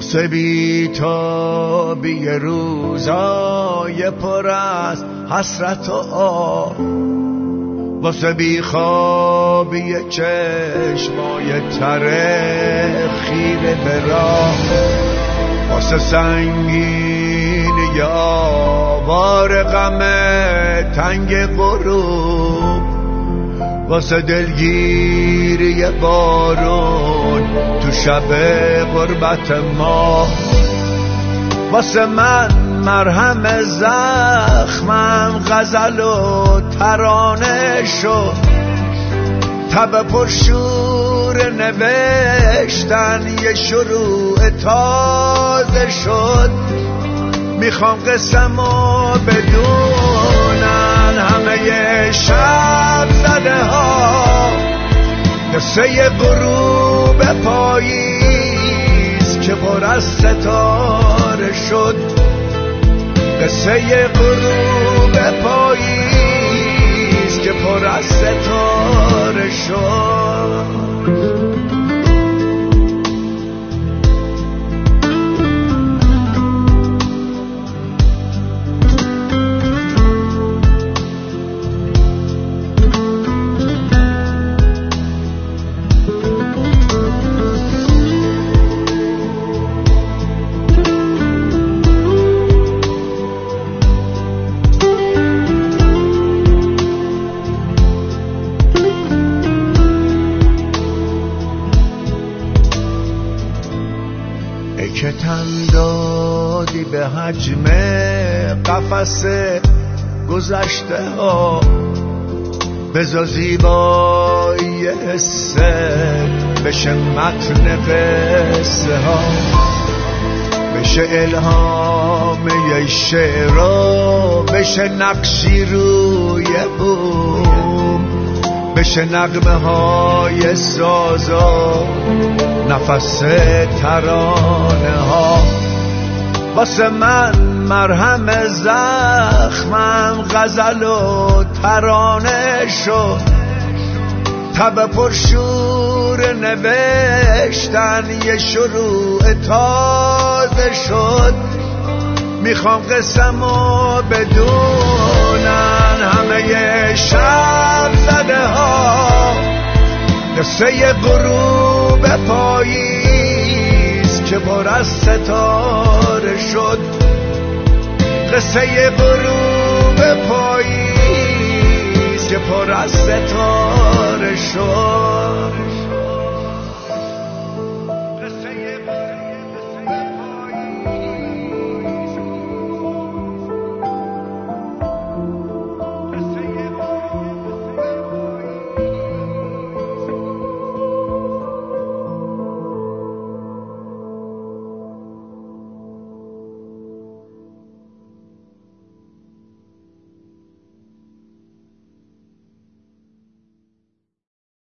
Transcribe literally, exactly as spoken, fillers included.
واسه بی‌تابی روزای پر از حسرت و آه، واسه بیخوابی چشمای تره خیره به راه، واسه سنگینی آوار غم تنگ غروب، واسه دلگیری بارون تو شب غربت ما، واسه من مرهم زخمم غزل و ترانه شد، تب پرشور نوشتن یه شروع تازه شد. میخوام قسمو بدونن همه شب زده ها، قصه غروب پاییز که پر از ستاره شد، قصه غروب پاییز که پر از ستاره شد. ای که تن دادی به حجم قفس گذشته ها، بذار زیبایی حسه بشه متن قصه ها، بشه الهام یه شعرها، بشه نقشی روی بوم، بشه نغمه های سازا نفس ترانه ها. واسه من مرهم زخمم غزل و ترانه شد، تب پرشور نوشتن یه شروع تازه شد. میخوام قسمو بدونن همه شب زده ها، قصه غروب پاییز که پر از ستاره شد، قصه غروب پاییز که پر از ستاره شد.